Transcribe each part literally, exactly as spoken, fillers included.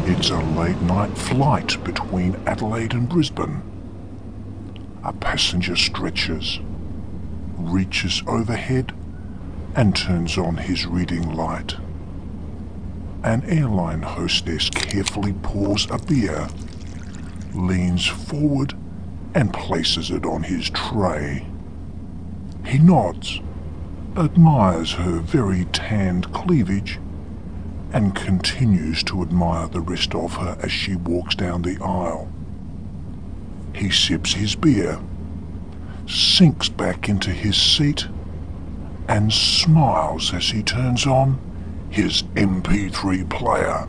It's a late-night flight between Adelaide and Brisbane. A passenger stretches, reaches overhead and turns on his reading light. An airline hostess carefully pours a beer, leans forward and places it on his tray. He nods, admires her very tanned cleavage, and continues to admire the rest of her as she walks down the aisle. He sips his beer, sinks back into his seat, and smiles as he turns on his M P three player.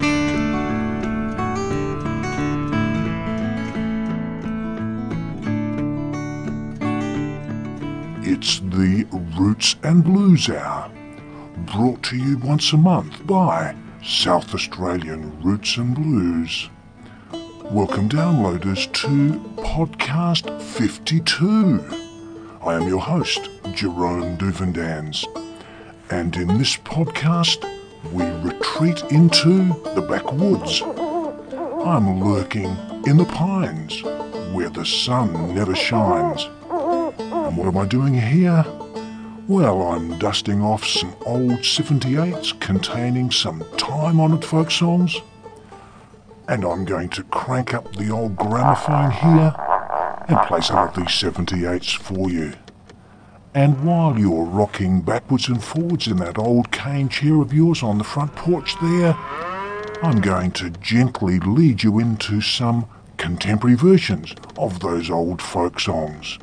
It's the Roots and Blues Hour, brought to you once a month by South Australian Roots and Blues. Welcome downloaders to podcast fifty-two. I am your host, Jerome Duvendans, and in this podcast we retreat into the backwoods. I'm lurking in the pines where the sun never shines. And what am I doing here? Well, I'm dusting off some old seventy-eights containing some time-honoured folk songs, and I'm going to crank up the old gramophone here and play some of these seventy-eights for you. And while you're rocking backwards and forwards in that old cane chair of yours on the front porch there, I'm going to gently lead you into some contemporary versions of those old folk songs.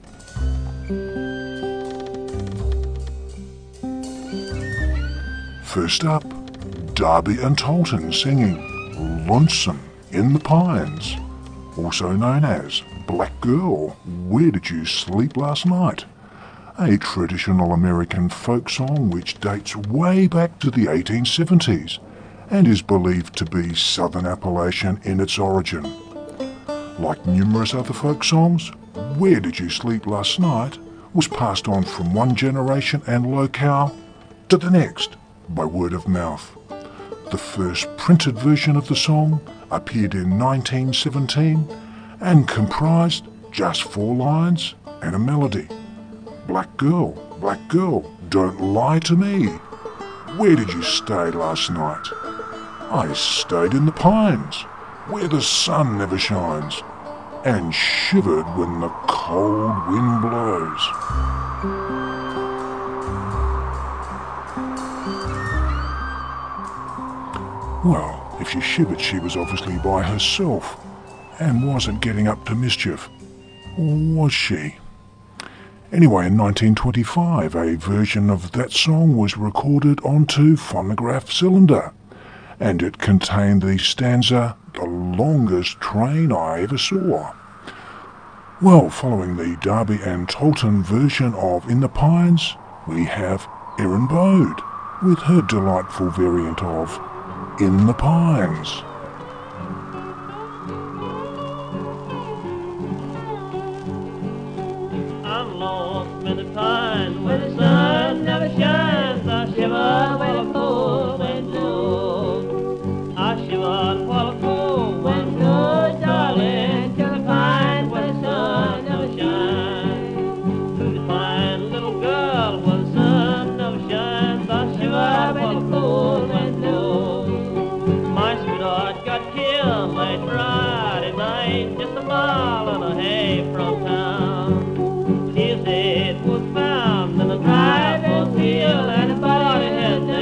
First up, Darby and Tolton singing Lonesome in the Pines, also known as Black Girl, Where Did You Sleep Last Night? A traditional American folk song which dates way back to the eighteen seventies and is believed to be Southern Appalachian in its origin. Like numerous other folk songs, Where Did You Sleep Last Night was passed on from one generation and locale to the next by word of mouth. The first printed version of the song appeared in nineteen seventeen and comprised just four lines and a melody. Black girl, black girl, don't lie to me. Where did you stay last night? I stayed in the pines, where the sun never shines, and shivered when the cold wind blows. Well, if she shivered, she was obviously by herself and wasn't getting up to mischief. Or was she? Anyway, in nineteen twenty-five, a version of that song was recorded onto phonograph cylinder, and it contained the stanza, "The longest train I ever saw." Well, following the Darby and Tolton version of In the Pines, we have Erin Bode with her delightful variant of In the Pines. I'm lost in the pines where the sun never shines. I shiver where the cold wind blows. I shiver while the cold wind blows, darling, to the pines where the sun never shines. To the fine little girl where the sun never shines. I shiver where the cold wind blows. My sweetheart got killed late Friday night, just a mile and a half from town. His head was found in a dry field, and his body had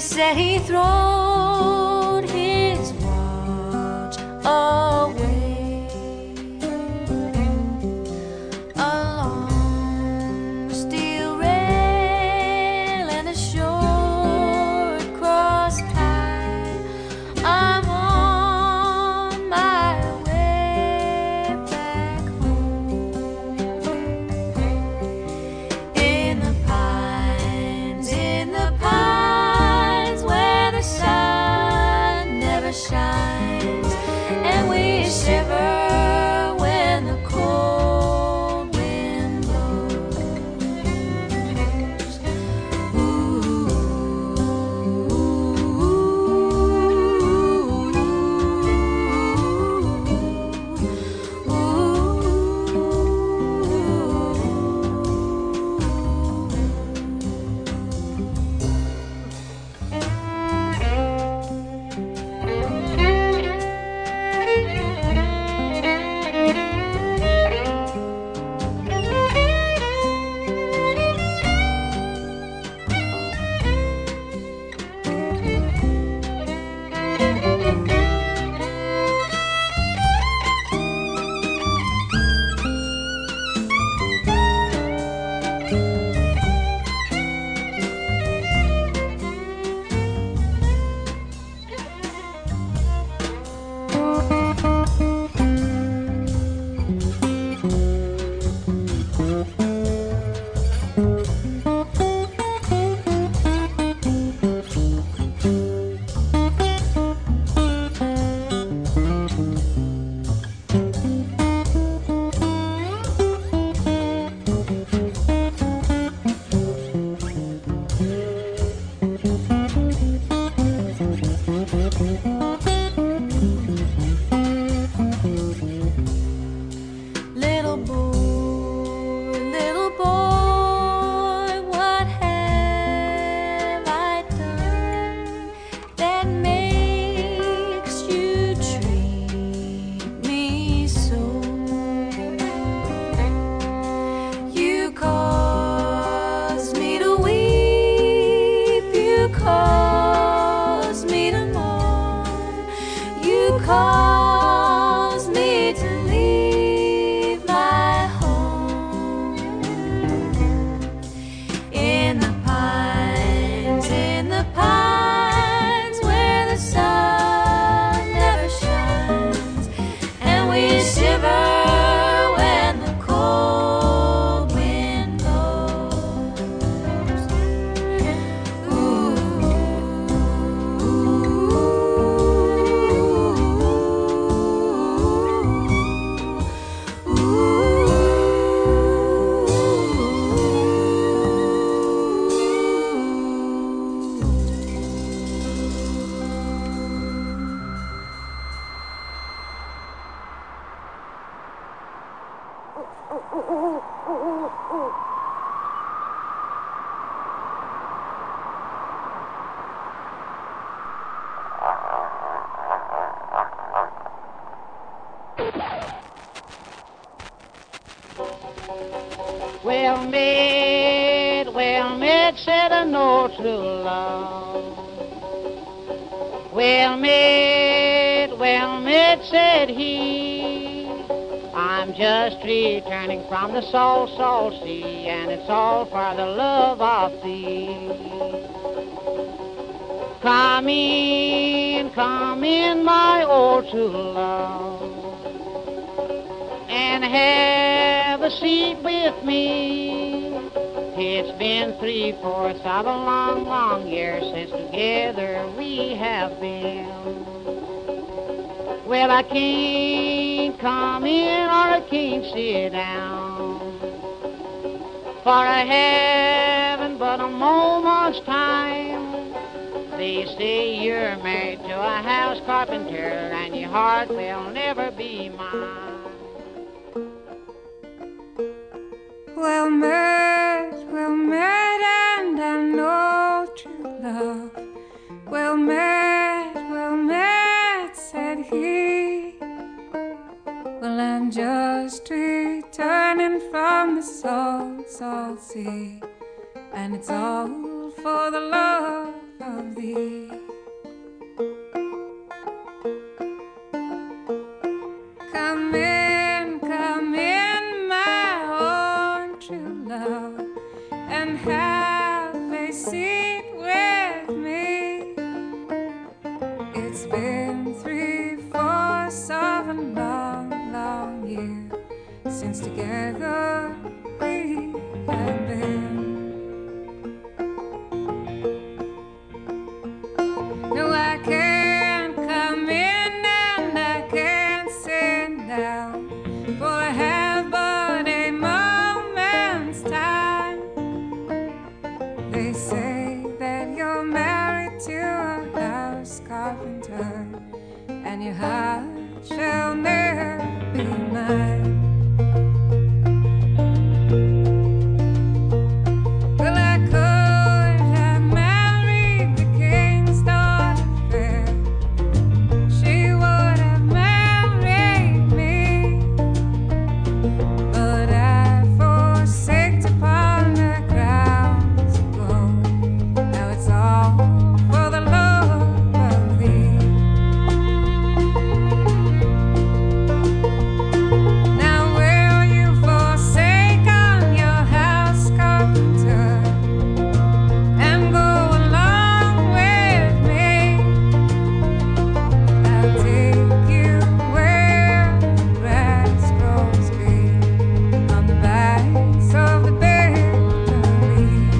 said he throwed his watch away. A long steel rail and a short cross tie. I'm on my way back home. In the pines, in the pines, where the sun never shines, and we shiver when the cold wind blows. Ooh, little boy, little boy, what have I done that makes you treat me so? You cause me to weep, you cause me to mourn, you cause me to leave my home. In the pines, in the pines, where the sun never shines, and we shiver when the cold wind blows. Well met, well met, said a no to love. Well met, well met, said he. I'm just returning from the salt, salt sea, and it's all for the love of thee. Come in, come in, my old true love, and have a seat with me. It's been three-fourths of a long, long year since together we have been. Well, I can't come in or I can't sit down, for I haven't but a moment's time. They say you're married to a house carpenter and your heart will never be mine. Well met, well met, and I know true love. Well met, well met, said he. Well, I'm just returning from the salt, salt sea, and it's all for the love of thee. Come in, come in, my own true love, and have a seat with me. It's been three fourths of a long, long year since together we have been. No, I can't come in and I can't sit down, for I have but a moment's time. They say that you're married to a house carpenter, and your heart shall never be mine. Well, I could have married the king's daughter fair. She would have married me, but I forsaked upon the grounds of gold. Now it's all for the love of thee. Now will you forsake on your house carpenter and go along with me? I'll take you where the grass grows green on the banks of the bitter lea.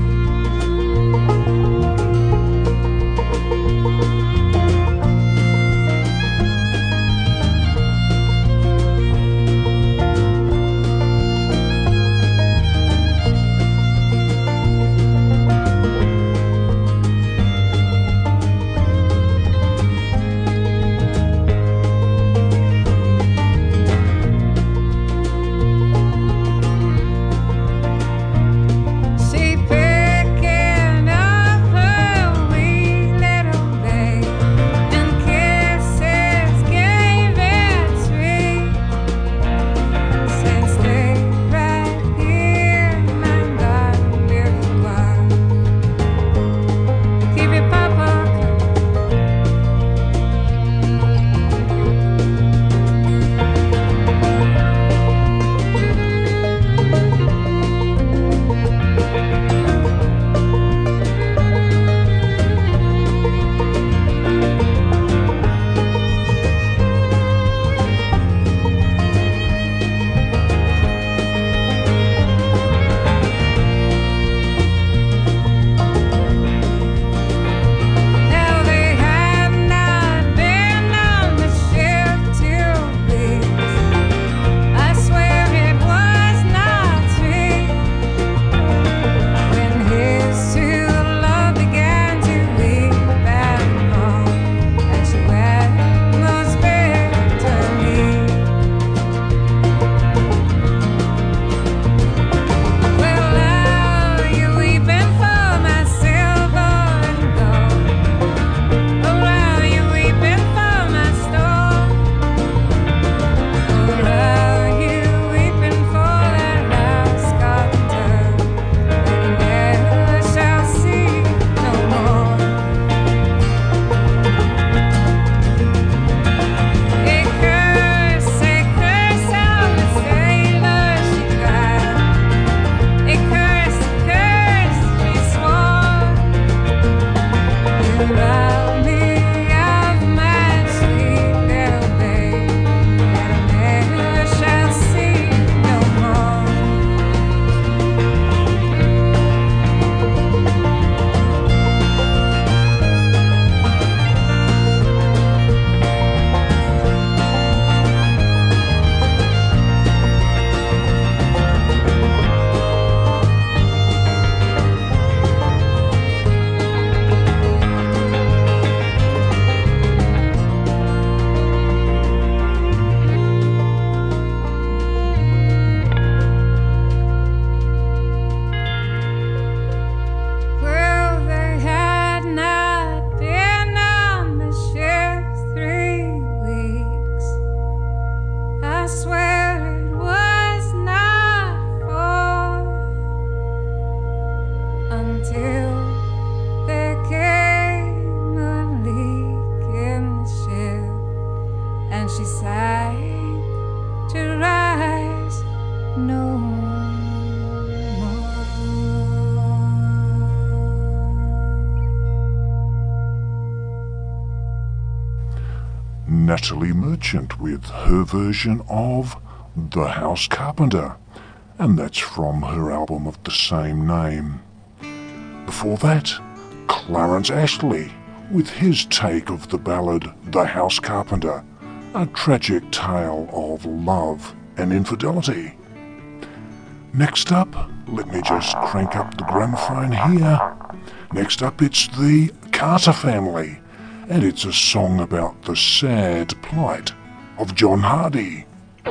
Natalie Merchant with her version of The House Carpenter, and that's from her album of the same name. Before that, Clarence Ashley with his take of the ballad The House Carpenter, a tragic tale of love and infidelity. Next up, let me just crank up the gramophone here. Next up, it's the Carter Family, and it's a song about the sad plight of John Hardy.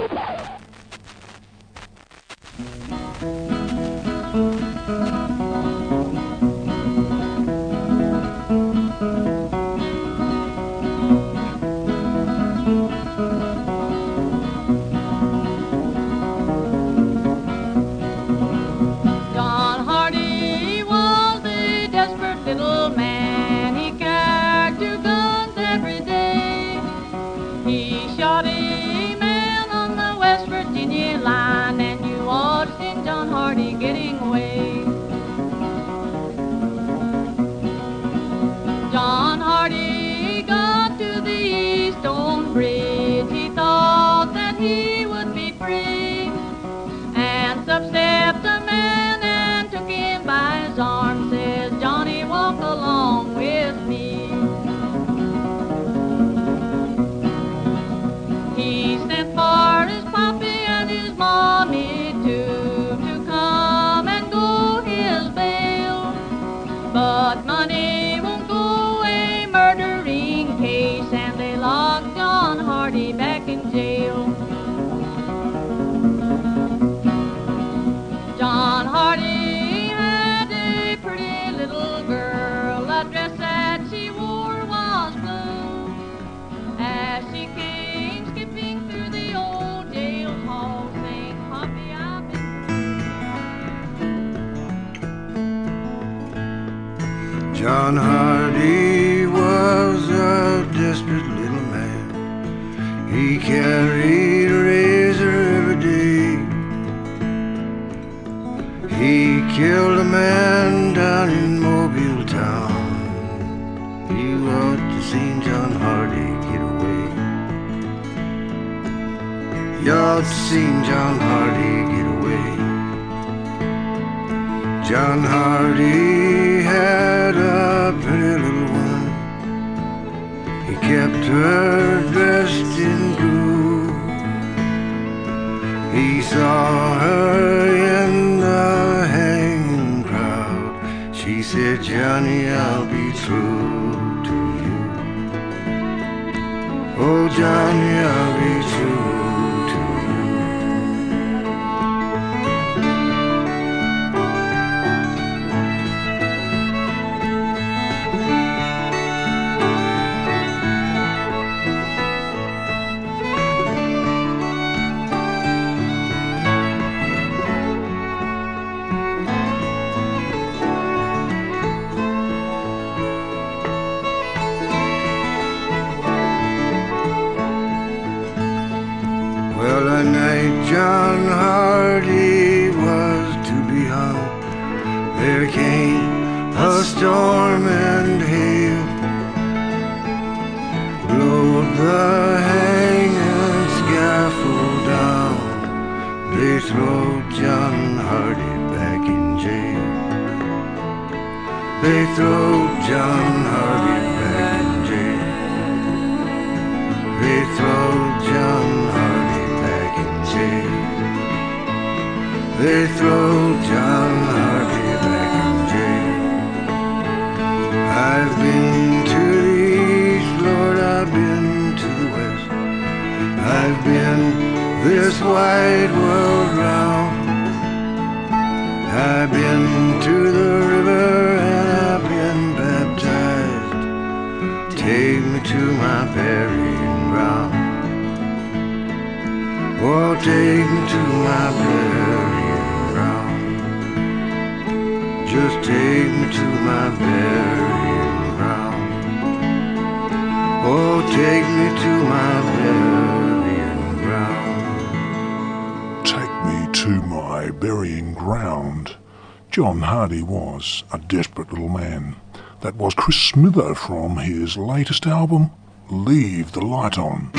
John Hardy was a desperate little man. He carried a razor every day. He killed a man down in Mobile town. You ought to seen John Hardy get away. You ought to seen John Hardy get away. John Hardy had a pretty little one. He kept her dressed in blue. He saw her in the hanging crowd. She said, Johnny, I'll be true to you. Oh, Johnny, I'll be true to you. John Hardy was to be hung. There came a storm and hail, blowed the hanging scaffold down. They throw John Hardy back in jail. They throw John Hardy back in jail. They throw John Hardy back in jail. They throw John Hardy back in jail. I've been to the east, Lord, I've been to the west. I've been this wide world round. I've been to the river and I've been baptized. Take me to my burying ground. Oh, take me to my burying ground. Just take me to my burying ground. Oh, take me to my burying ground. Take me to my burying ground. John Hardy was a desperate little man. That was Chris Smither from his latest album, Leave the Light On.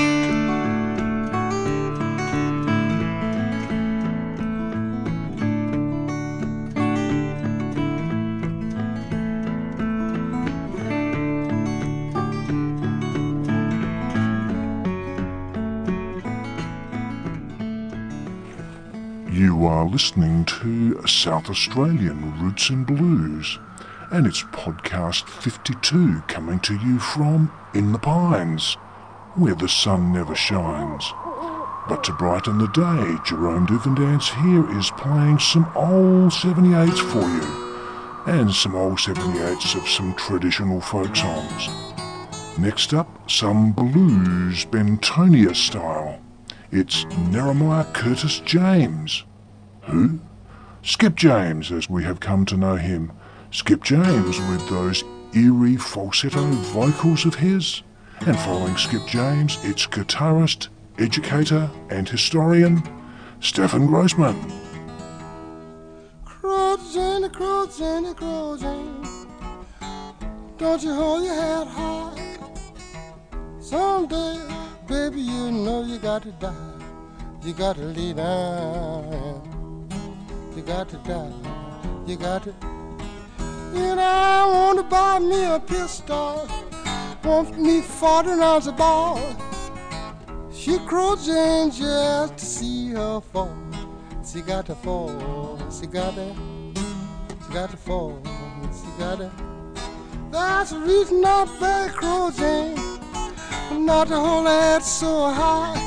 You are listening to South Australian Roots and Blues, and it's podcast fifty-two coming to you from In the Pines, where the sun never shines. But to brighten the day, Jerome Duvendance here is playing some old seventy-eights for you, and some old seventy-eights of some traditional folk songs. Next up, some blues Bentonia style. It's Neremiah Curtis James. Who? Skip James, as we have come to know him. Skip James with those eerie falsetto vocals of his. And following Skip James, it's guitarist, educator and historian Stefan Grossman. Crow Jenny, crow Jenny, crow Jenny, don't you hold your head high. Someday, baby, you know you got to die. You got to lay down. You got to die. You got to. And I want to buy me a pistol. Want me forty rounds of ball. She crows in just to see her fall. She got to fall. She got to. She got to fall. She got to. That's the reason I beg crows in. Not to hold her head so high.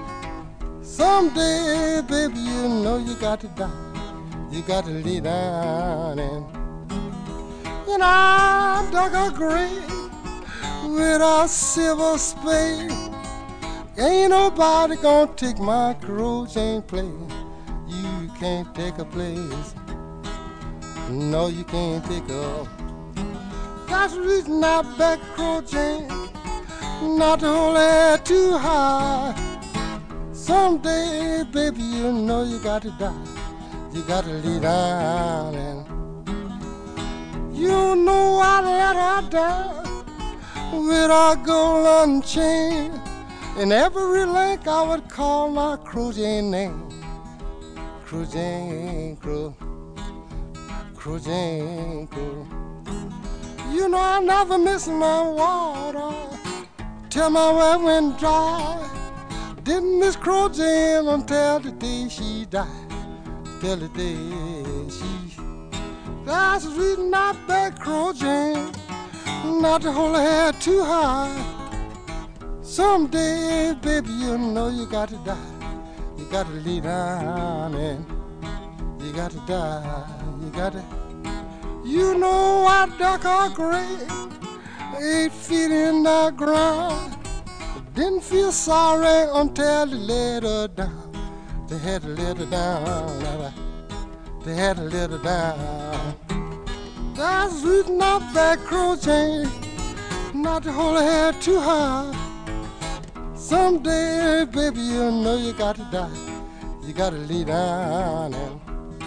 Someday, baby, you know you got to die. You got to lay down and and I dug a grave with a silver spade. Ain't nobody gonna take my crow chain place. You can't take a place. No, you can't take a. That's the reason I back crow chain. Not to hold it too high. Someday, baby, you know you got to die. You got to lay down and you know I let her down with a golden chain. In every link I would call my crow Jane name. Crow Jane, crow, crow Jane, crow. You know I never miss my water till my well went dry. Didn't miss Crow Jane until the day she died. Till the day she. That's the reason I beg Crow Jane not to hold her head too high. Someday, baby, you know you got to die. You got to lay down and you got to die. You got to. You know I dug a grave eight feet in the ground. Didn't feel sorry until they let her down. They had to let her down. They had to let her down. That's the reason I back Crow Jane not to hold her head too high. Someday, baby, you know you got to die. You got to lay down and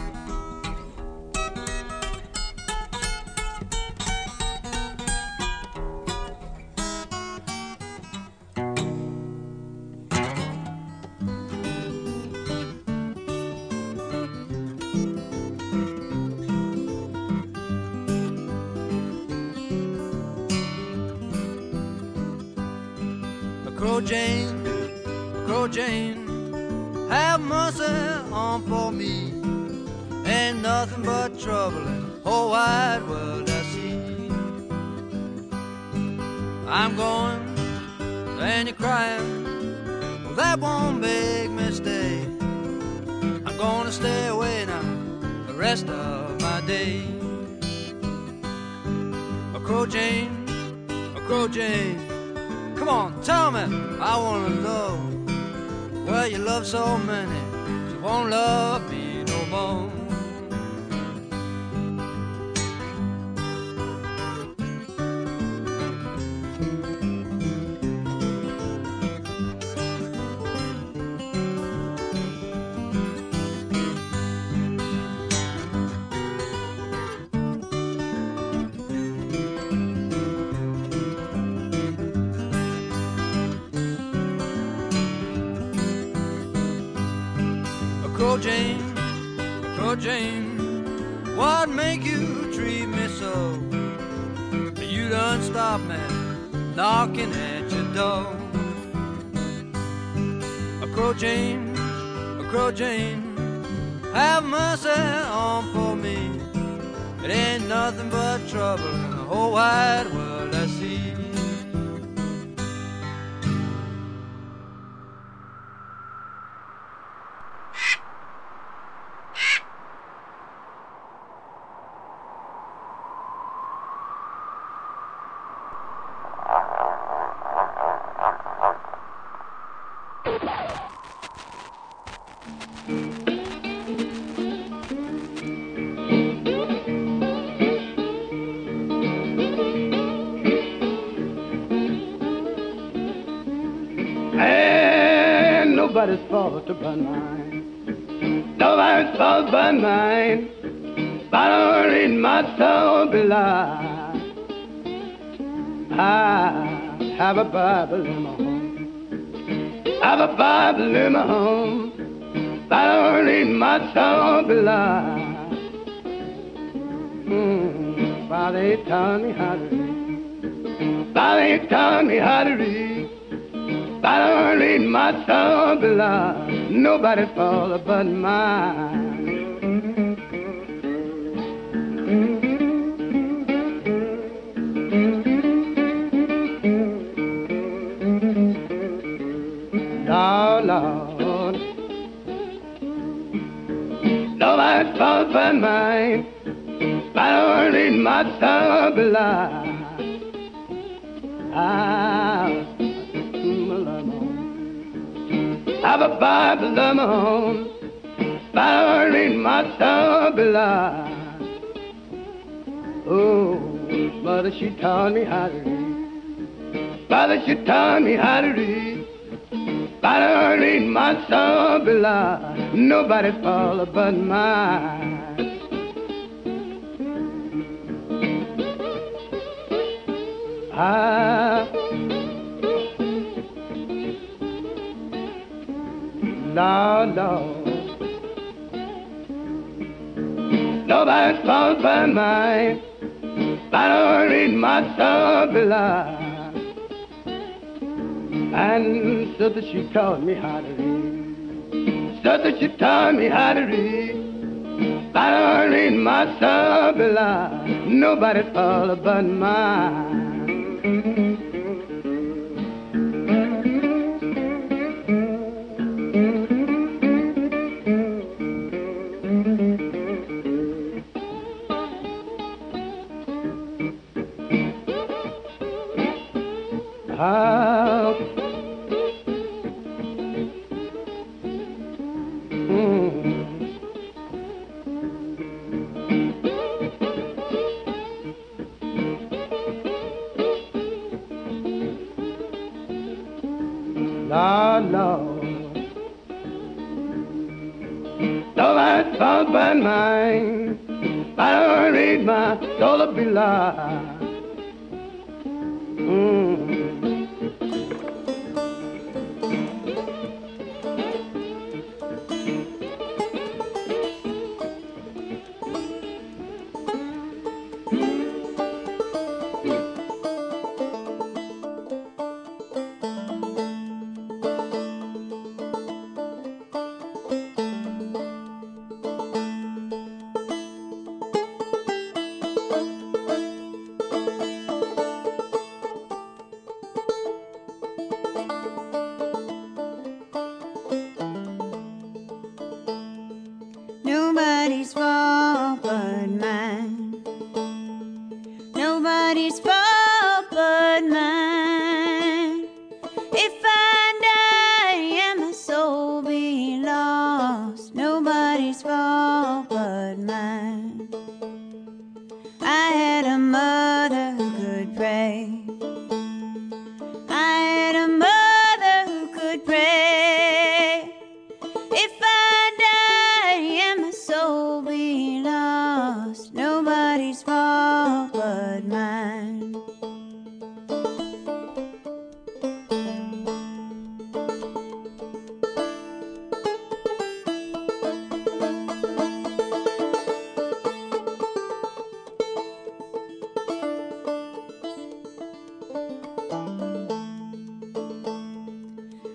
Crow Jane, Crow Jane, have mercy on poor me. Ain't nothing but trouble in the whole wide world I see. I'm going, and you're crying, well, that won't make me stay. I'm gonna stay away now the rest of my day. A Crow Jane, a Crow Jane, come on, tell me, I wanna love. Well, you love so many, you won't love me no more. Crow Jane, Crow Jane, what make you treat me so? You done stop me knocking at your door. A Crow Jane, a Crow Jane, have mercy on poor me. It ain't nothing but trouble in the whole wide world I see. Nobody's fault but mine. Nobody's fault but mine. But I read my soul belie. I have a Bible in my home. I have a Bible in my home. But I read my soul belie. Mm, Father ain't taught me how to read. Father ain't taught me how to read. I don't read my soul below. Nobody's fault but mine. Lord, Lord, nobody's fault but mine. I don't read my soul below. I I have a Bible of my own, Bible in my soul below. Oh, mother, she taught me how to read. Father, she taught me how to read. Bible in my soul below. Nobody's fault but mine. I Lord, Lord, nobody's fault but mine. I don't read my soul below. And so that she taught me how to read. So that she taught me how to read. I don't read my soul below. Nobody's fault but mine. Lord, Lord, nobody's fault but mine. I don't read my soul below. Mm.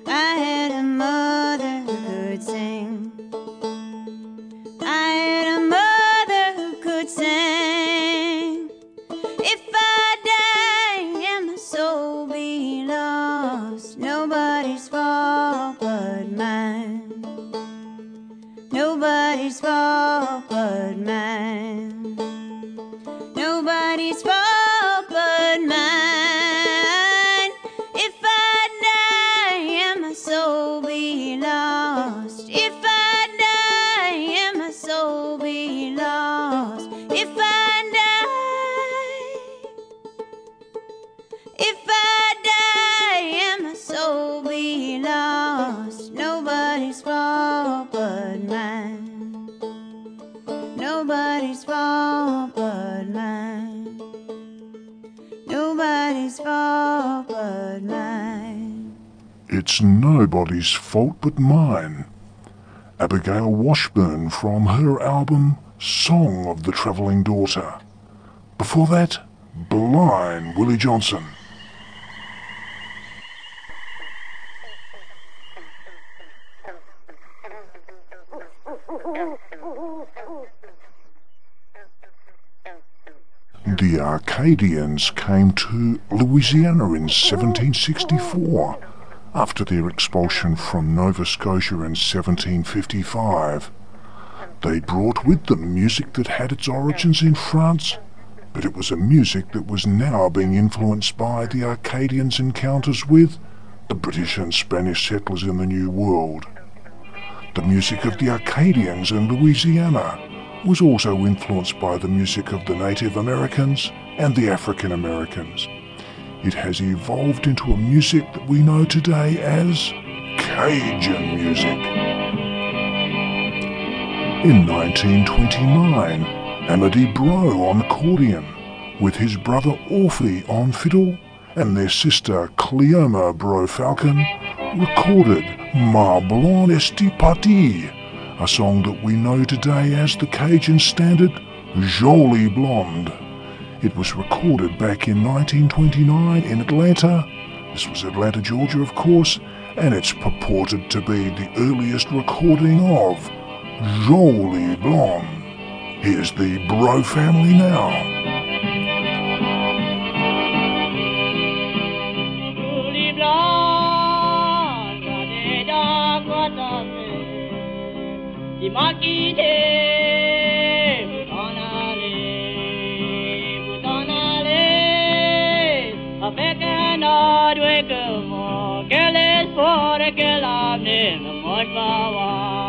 I had a mother who could sing. I had a mother who could sing. If I die and my soul be lost, nobody's fault but mine. Nobody's fault but mine. Nobody's fault but mine. If I die and my soul be lost, if I die and my soul be lost, if I die, if I die and my soul be lost, nobody's fault but mine. Nobody's fault but mine. Nobody's fault but mine. It's nobody's fault but mine. Abigail Washburn from her album Song of the Travelling Daughter. Before that, Blind Willie Johnson. The Arcadians came to Louisiana in seventeen sixty-four after their expulsion from Nova Scotia in seventeen fifty-five. They brought with them music that had its origins in France, but it was a music that was now being influenced by the Arcadians' encounters with the British and Spanish settlers in the New World. The music of the Arcadians in Louisiana was also influenced by the music of the Native Americans and the African Americans. It has evolved into a music that we know today as Cajun music. In nineteen twenty-nine, Amity Bro on accordion, with his brother Orphy on fiddle and their sister Cleoma Bro Falcon, recorded Ma Blonde Esti Partie, a song that we know today as the Cajun standard Jolie Blonde. It was recorded back in nineteen twenty-nine in Atlanta. This was Atlanta, Georgia, of course, and it's purported to be the earliest recording of Jolie Blonde. Here's the Bro family now. Jolie Blonde, des dents coiffées, qui m'a quitté, vous t'en allez, vous t'en allez, avec un autre que moi, quel espoir et quel avenir ne moi je vais avoir.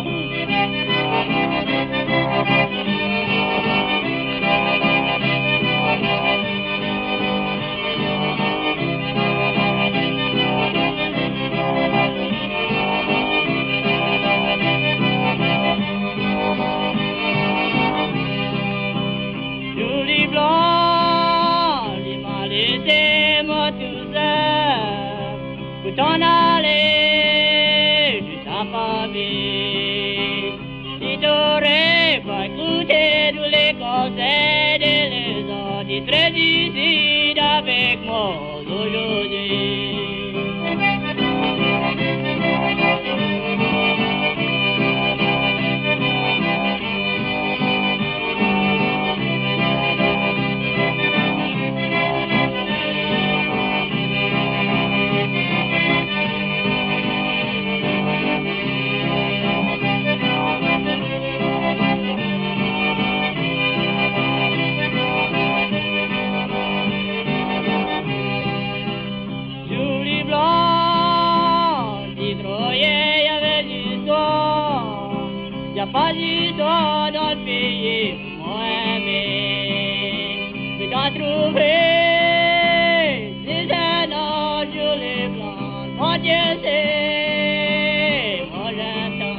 Jolie Blonde, il m'a laissé moi tout seul, pour t'en aller jusqu'à Paris. Si t'aurais pas écouté tous les conseils de les autres, tu serais ici avec moi aujourd'hui. Jolie Blonde, tu croyais y avait l'histoire, y a pas d'histoire dans le pays, moi aimé, mais t'as trouvé, c'est un ange, Jolie Blonde, mon Dieu sait, moi j'attends.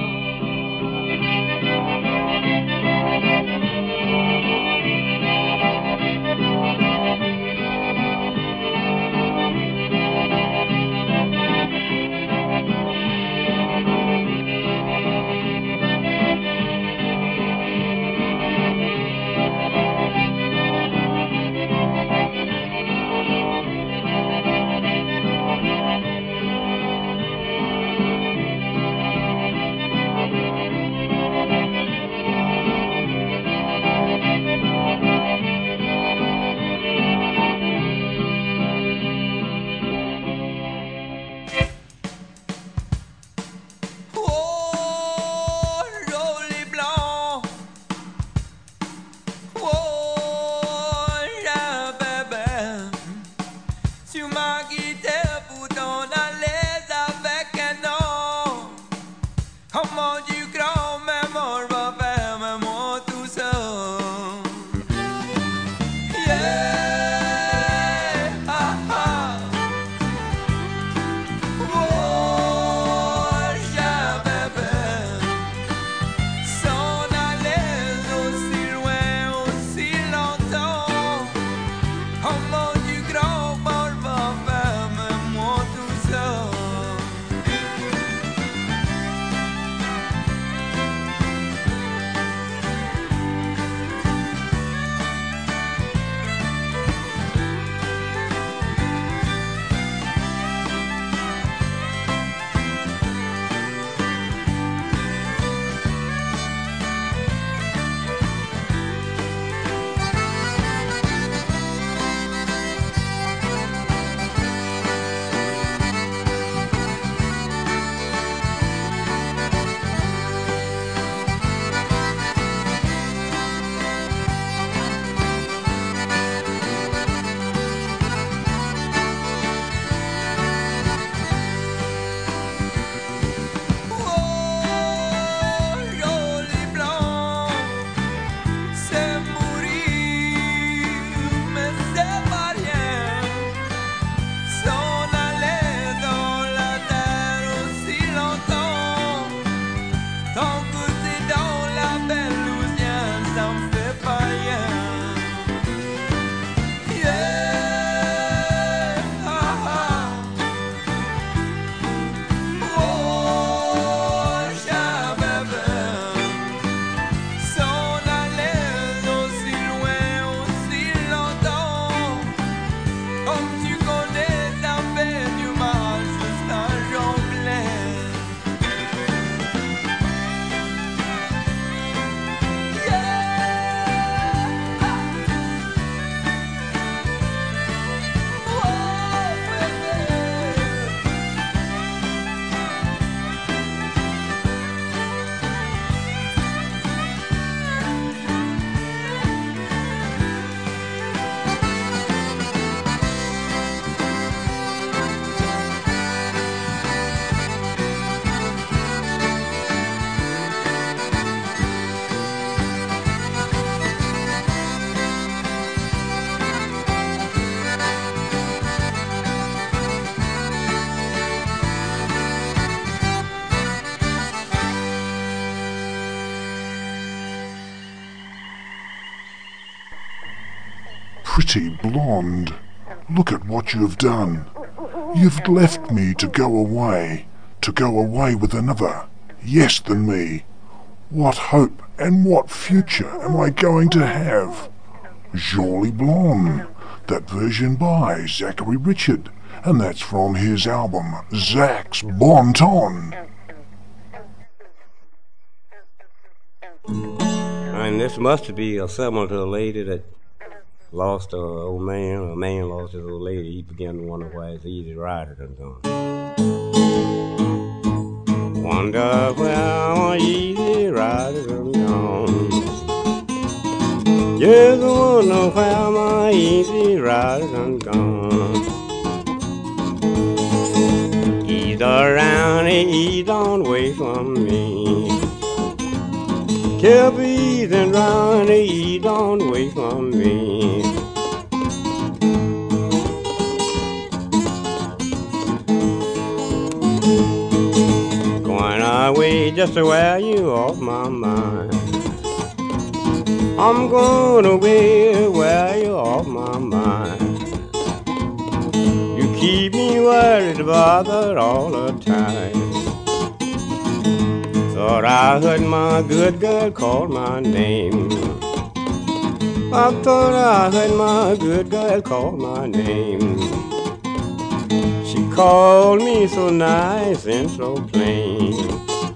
pretty blonde, look at what you have done. You've left me to go away, to go away with another, yes, than me. What hope and what future am I going to have? Jolly Blonde, that version by Zachary Richard, and that's from his album Zach's Bon Ton. And this must be a similar to a lady that lost a old man, or a man lost his old lady. He began to wonder why his Easy Rider done gone. Wonder where my Easy Rider done gone. Just wonder where my Easy Rider done gone. Ease around, ease on away from me. Kept easing round, ease on away from me. Going away just to wear you off my mind. I'm going away, wear you off my mind. You keep me worried, bothered all the time. Thought I heard my good girl call my name. I thought I heard my good girl call my name. She called me so nice and so plain.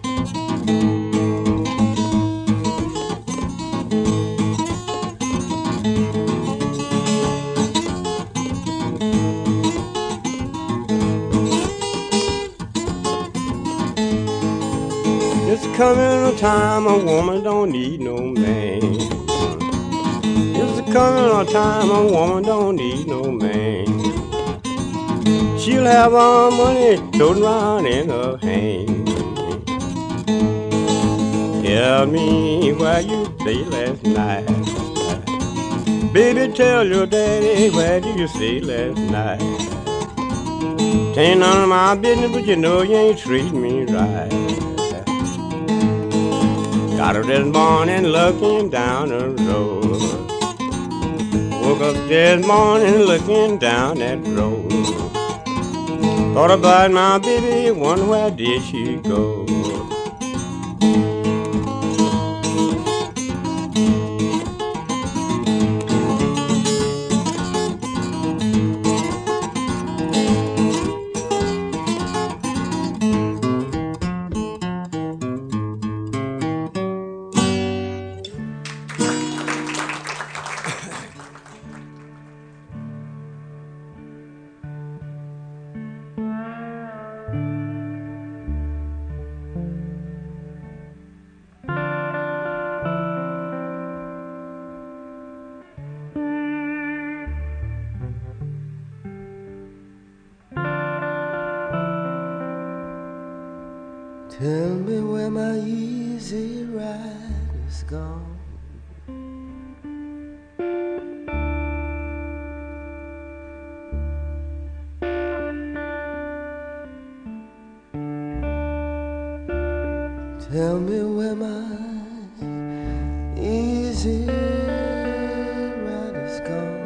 It's coming a time a woman don't need no man. It's coming a time a woman don't need no man. She'll have our money floating around in her hand. Tell me where you stay last night. Baby, tell your daddy where did you stay last night. Tain't none of my business, but you know you ain't treating me right. Got up this morning looking down the road. Woke up this morning looking down that road. Thought about my baby, wonder where did she go. Tell me where my easy rider's gone. Tell me where my easy rider's gone.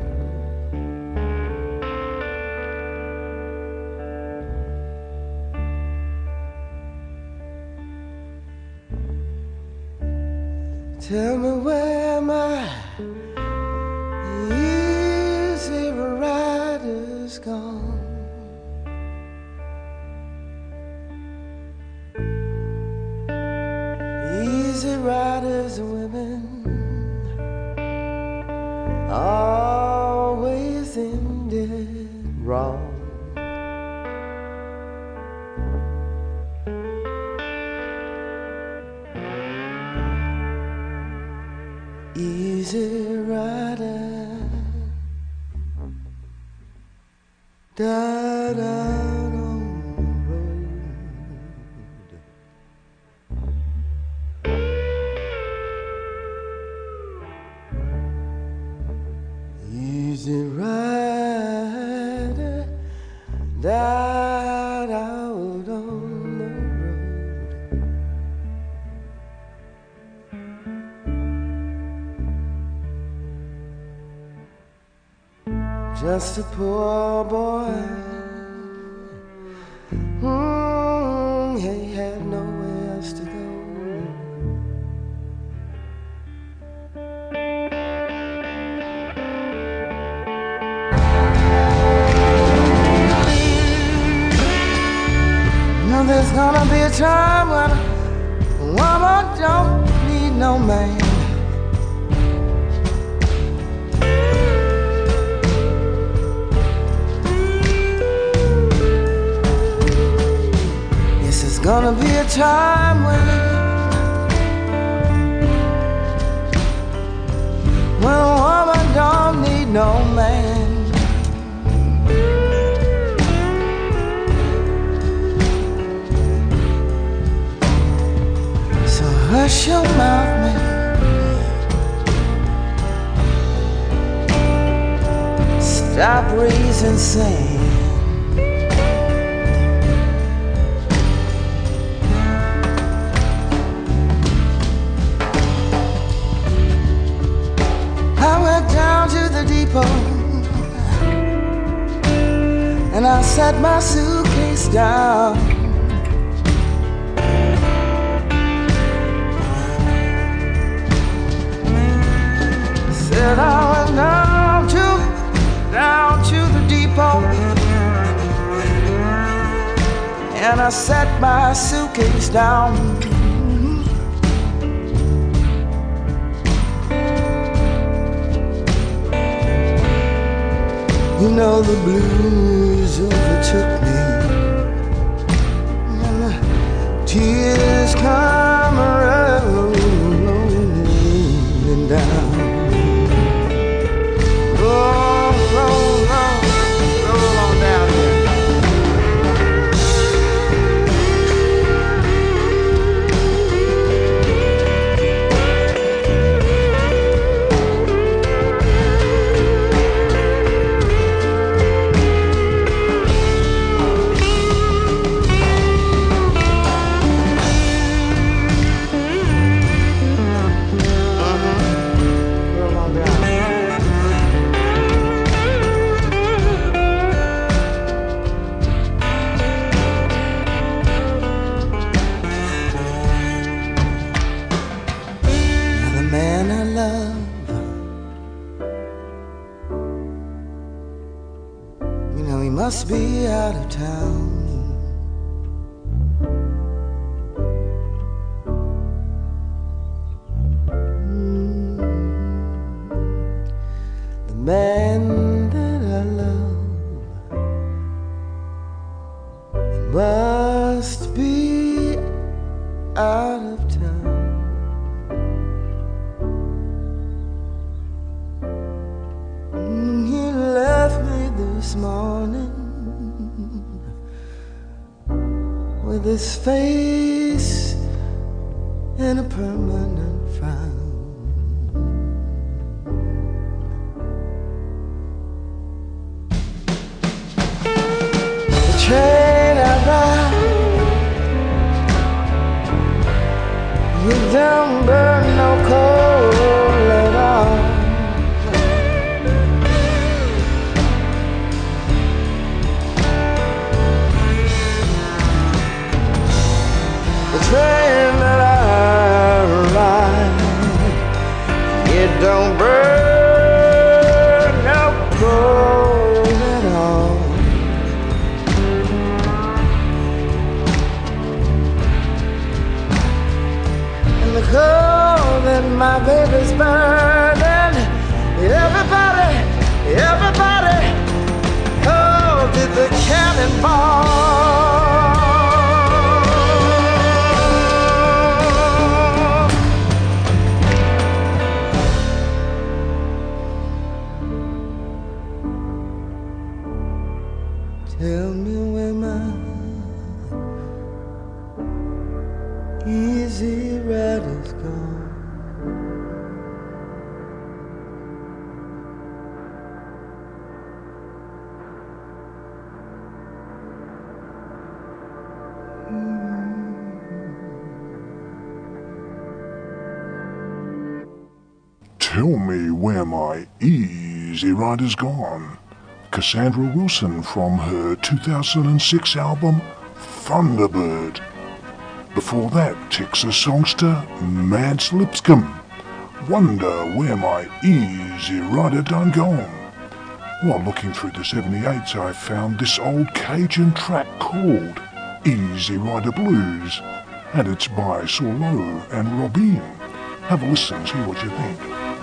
Tell me where my easy rider's gone. Easy riders and women always ended wrong. Easy rider died out on the road. Easy rider died out on the road. just a poor boy. Mm, he had nowhere else to go. Now there's gonna be a time when a woman don't need no man. Gonna be a time when when a woman don't need no man. So hush your mouth, man. Stop raising sand. And I set my suitcase down. Said I went down to, down to the depot. And I set my suitcase down. You know the blues overtook me, and the tears come rolling down. Roll, roll, roll, roll on down here. Must be out of town. Mm. The man that I love must be out of town. Mm, he left me this morning with his face in a permanent frown. The train I ride, you don't burn no coal at all. The train that I ride, it don't burn no coal at all. And the coal that my baby's burning, everybody, everybody, oh, did the cannonball. Tell me where my easy rider's gone. Tell me where my easy rider's gone. Cassandra Wilson from her two thousand six album Thunderbird. Before that, Texas songster Mance Lipscomb, Wonder Where My Easy Rider Done Gone. While looking through the seventy-eights, I found this old Cajun track called Easy Rider Blues, and it's by Solo and Robin. Have a listen, see what you think.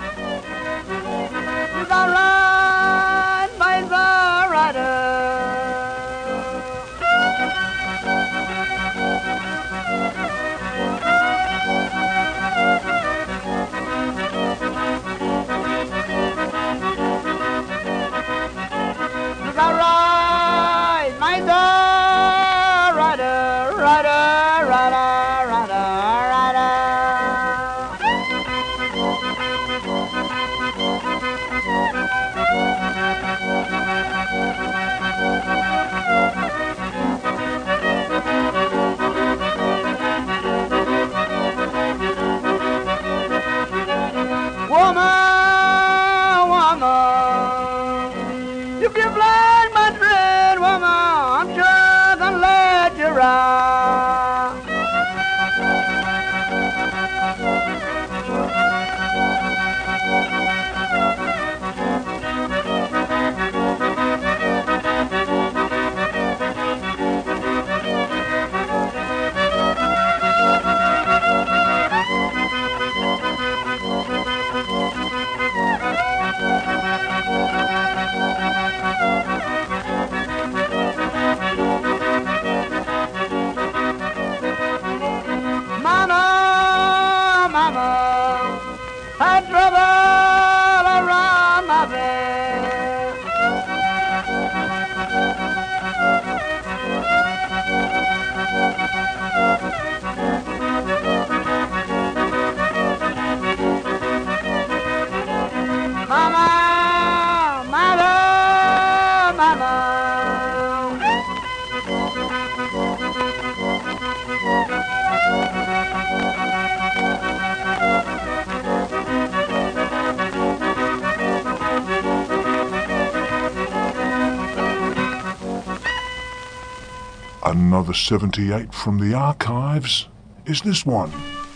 Another seventy-eight from the archives is this one.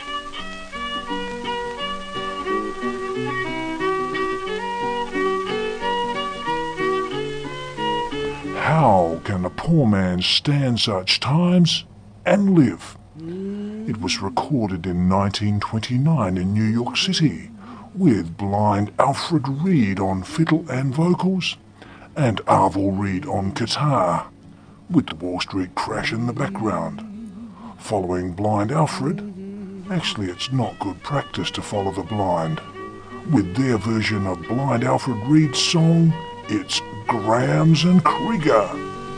How can a poor man stand such times and live? It was recorded in nineteen twenty-nine in New York City with blind Alfred Reed on fiddle and vocals and Arvel Reed on guitar, with the Wall Street crash in the background. Following blind Alfred, actually it's not good practice to follow the blind. With their version of blind Alfred Reed's song, it's Grams and Krieger.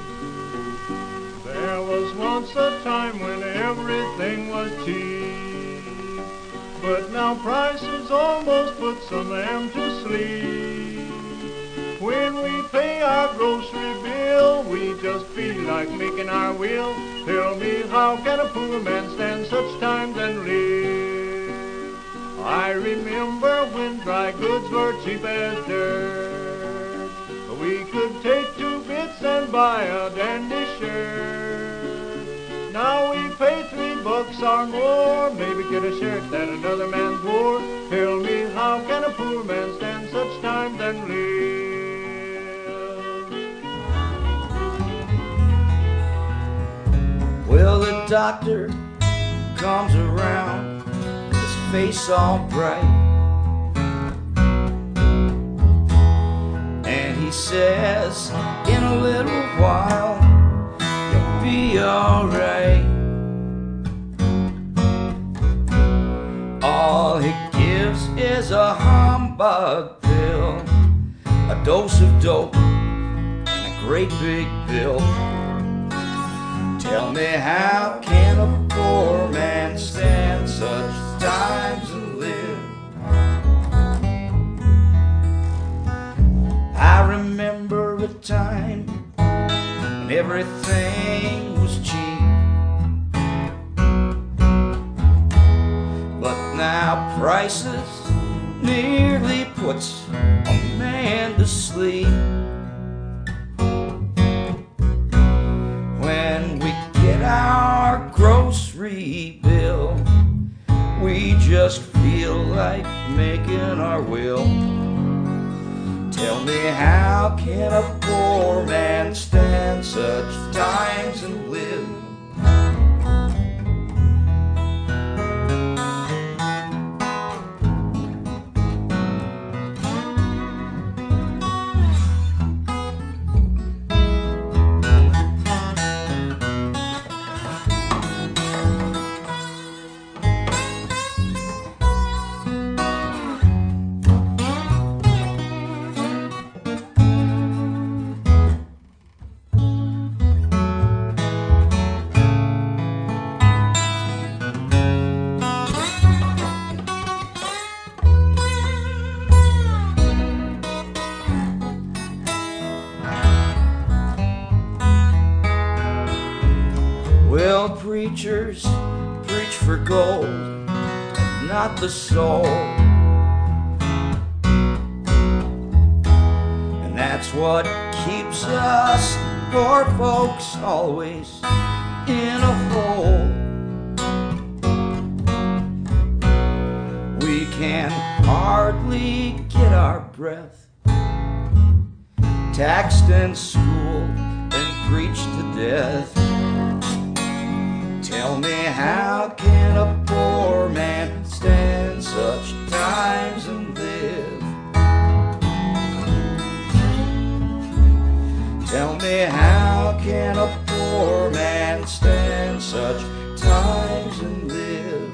There was once a time when everything was cheap, but now prices almost put some them to sleep. When we pay our grocery bill, we just feel like making our will. Tell me, how can a poor man stand such times and live? I remember when dry goods were cheap as dirt. We could take two bits and buy a dandy shirt. Now we pay three bucks or more, maybe get a shirt that another man wore. Tell me, how can a poor man stand such times and live? Well, the doctor comes around, his face all bright, and he says, in a little while, you'll be alright. All he gives is a humbug pill, a dose of dope, and a great big bill. Tell me, how can a poor man stand such times and live? I remember a time when everything was cheap, but now prices nearly puts a man to sleep. rebuild. We just feel like making our will. Tell me, how can a poor man stand such times and live? Well, preachers preach for gold, not the soul. And that's what keeps us poor folks always in a hole. We can hardly get our breath, taxed and schooled and preached to death. Tell me, how can a poor man stand such times and live? Tell me, how can a poor man stand such times and live?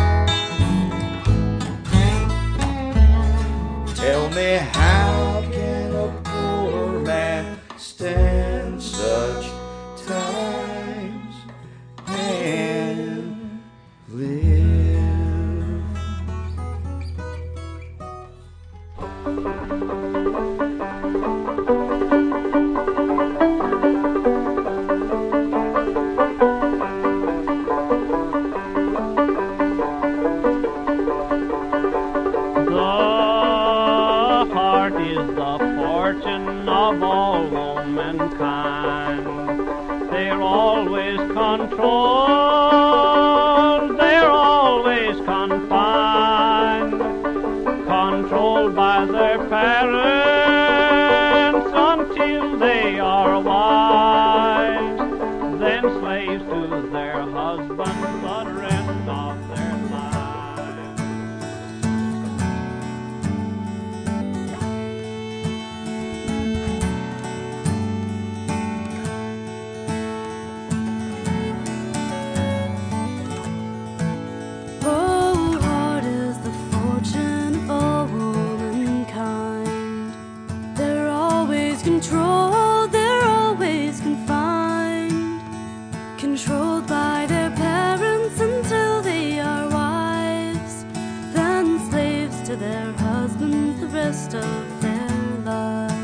Tell me, how can a poor man stand such times and live? The heart is the fortune of all womankind. They're always controlled, they're always confined, controlled by their parents until they are wise, then slaves to their husbands the rest of their lives. Oh, heart is the fortune of all womankind. They're always controlled, they're always confined, controlled by their parents until they are wives, then slaves to their husbands the rest of their lives.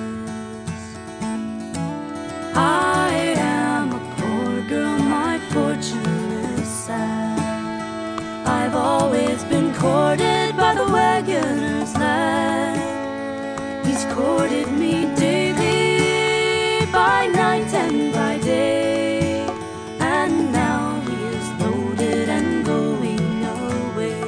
I am a poor girl, my fortune is sad. I've always been courted by the wagoner's lad. He's courted me daily, by night and by day, and now he is loaded and going away.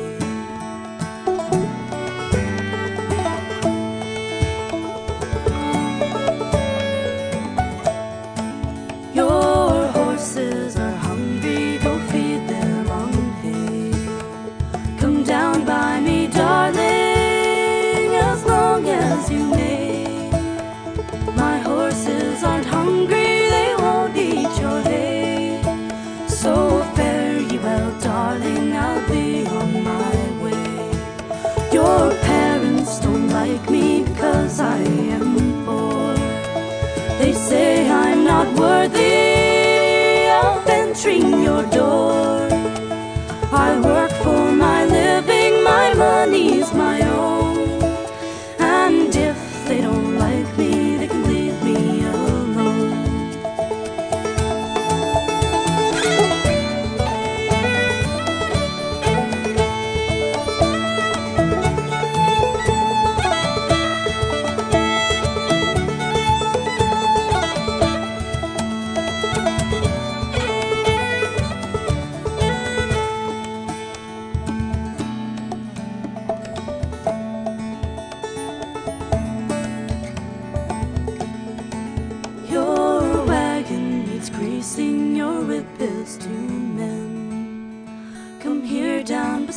Your horses are hungry, go feed them on hay. Come down by me, darling, as long as you may. My horses aren't hungry, they won't eat your hay. So fare ye well, darling, I'll be on my way. Your parents don't like me because I am poor. They say I'm not worthy of entering your door. I work for my living, my money's my own. And if they don't like me, they can leave me alone.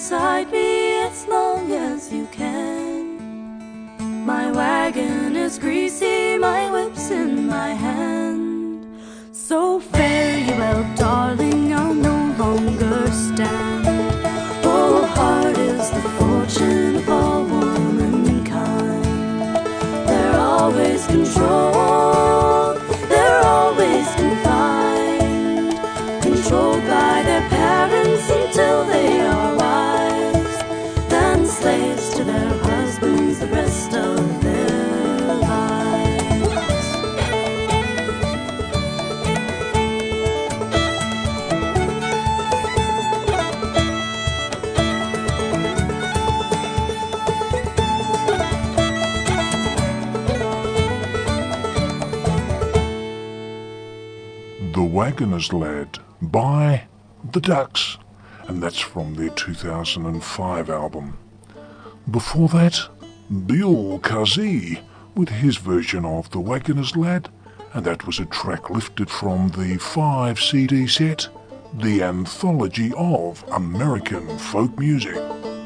beside me as long as you can. My wagon is greasy, my whip's in my hand. So fare you well, darling, I'll no longer stand. Oh, hard is the fortune of all womankind. They're always controlled, they're always confined, controlled by their parents until they are wives, then slaves to their husbands the rest of their lives. The Wagoner's Lad by The Ducks, and that's from their two thousand five album. Before that, Bill Kazee with his version of The Wagoner's Lad, and that was a track lifted from the five C D set, The Anthology of American Folk Music.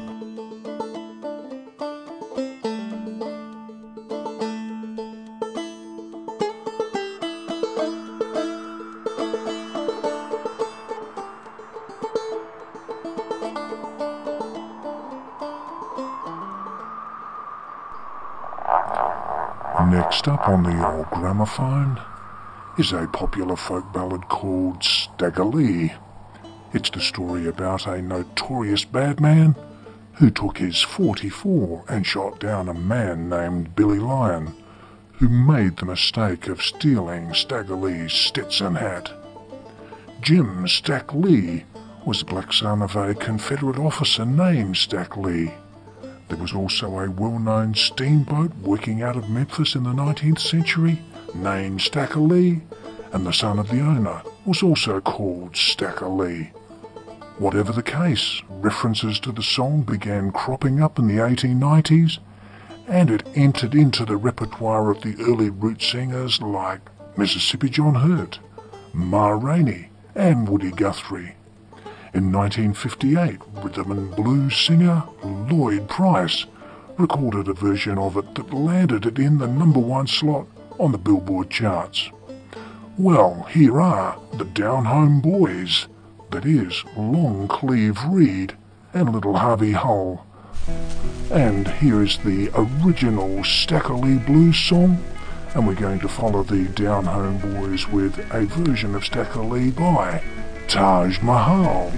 Next up on the old gramophone is a popular folk ballad called Stagger Lee. It's the story about a notorious bad man who took his forty-four and shot down a man named Billy Lyon, who made the mistake of stealing Stagger Lee's Stetson hat. Jim Stack Lee was the black son of a Confederate officer named Stack Lee. There was also a well-known steamboat working out of Memphis in the nineteenth century named Stacker Lee, and the son of the owner was also called Stacker Lee. Whatever the case, references to the song began cropping up in the eighteen nineties, and it entered into the repertoire of the early root singers like Mississippi John Hurt, Ma Rainey, and Woody Guthrie. In nineteen fifty-eight, rhythm and blues singer Lloyd Price recorded a version of it that landed it in the number one slot on the Billboard charts. Well, here are the Down Home Boys, that is, Long Cleve Reed and Little Harvey Hull. And here is the original Stacker Lee blues song, and we're going to follow the Down Home Boys with a version of Stacker Lee by Taj Mahal.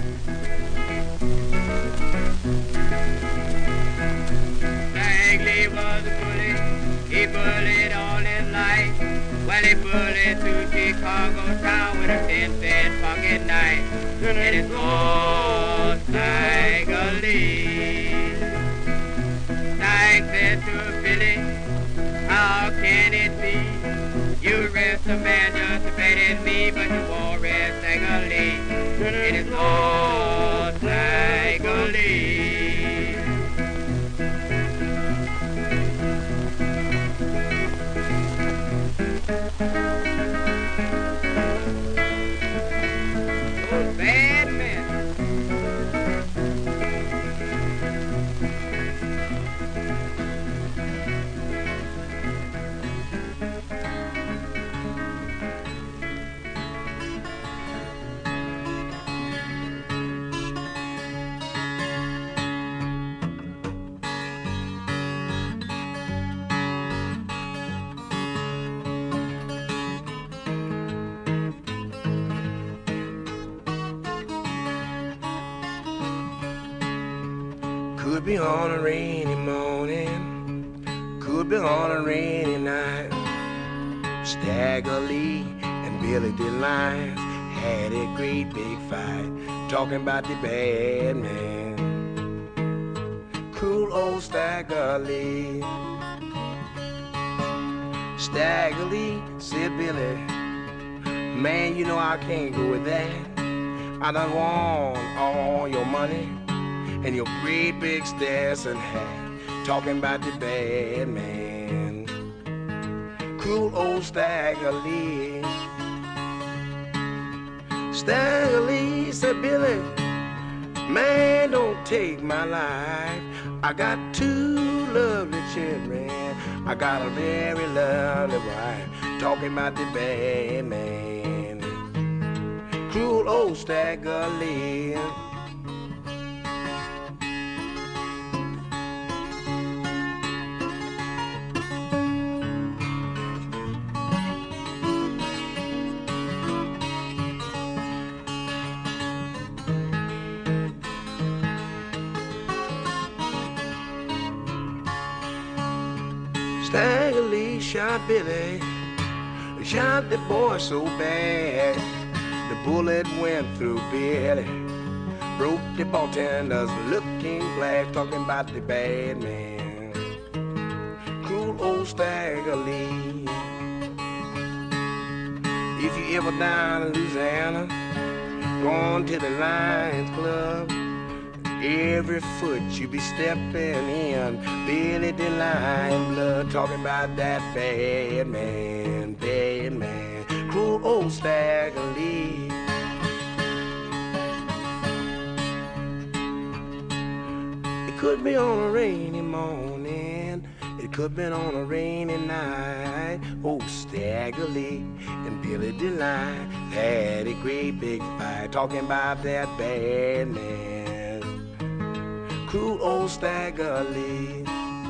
Stack Lee was a bully, he bullied all his life. Well, he bullied through Chicago town with a ten-cent pocket knife. And it's all Stagger Lee. Stack said to Billy, how can it be? You arrest a man just to better me, but you won't arrest Stagger Lee. It is all Stagger Lee. Oh, bad man. Could be on a rainy morning, could be on a rainy night. Stagger Lee and Billy DeLine had a great big fight, talking about the bad man. Cool old Stagger Lee. Stagger Lee said, Billy, man, you know I can't go with that. I done want all your money and your great big Stetson hat, talking about the bad man. Cruel old Stagger Lee. Stagger Lee said, Billy, Man, don't take my life. I got two lovely children. I got a very lovely wife. Talking about the bad man. Cruel old Stagger Lee. Stagger Lee shot Billy, shot the boy so bad. The bullet went through Billy, broke the bartender's looking glass. Talking about the bad man, cruel old Stagger Lee. If you ever down in Louisiana, going to the Lions Club, every foot you be stepping in, Billy the Lion Blood. Talking about that bad man, bad man, cruel old Stagger Lee. It could be on a rainy morning, it could be on a rainy night. Old Stagger Lee and Billy the Lion had a great big fight. Talking about that bad man, cruel old Stagger Lee.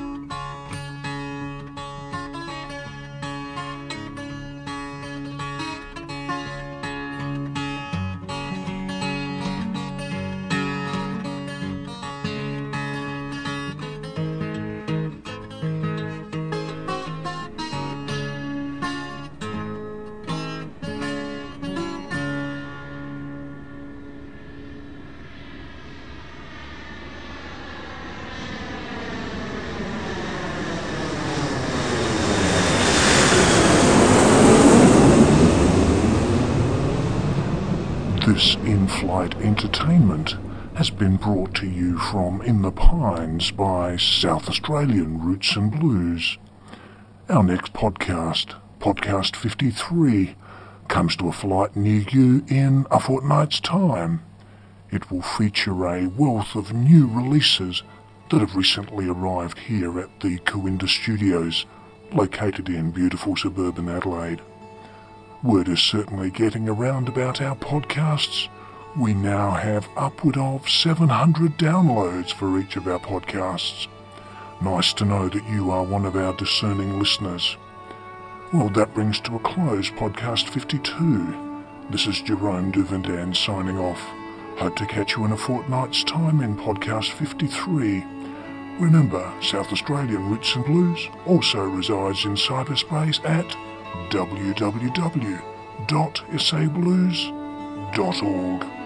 This in-flight entertainment has been brought to you from In the Pines by South Australian Roots and Blues. Our next podcast, Podcast fifty-three, comes to a flight near you in a fortnight's time. It will feature a wealth of new releases that have recently arrived here at the Coimbra Studios, located in beautiful suburban Adelaide. Word is certainly getting around about our podcasts. We now have upward of seven hundred downloads for each of our podcasts. Nice to know that you are one of our discerning listeners. Well, that brings to a close Podcast fifty-two. This is Jerome Duvendane signing off. Hope to catch you in a fortnight's time in Podcast fifty-three. Remember, South Australian Roots and Blues also resides in cyberspace at w w w dot s a blues dot org.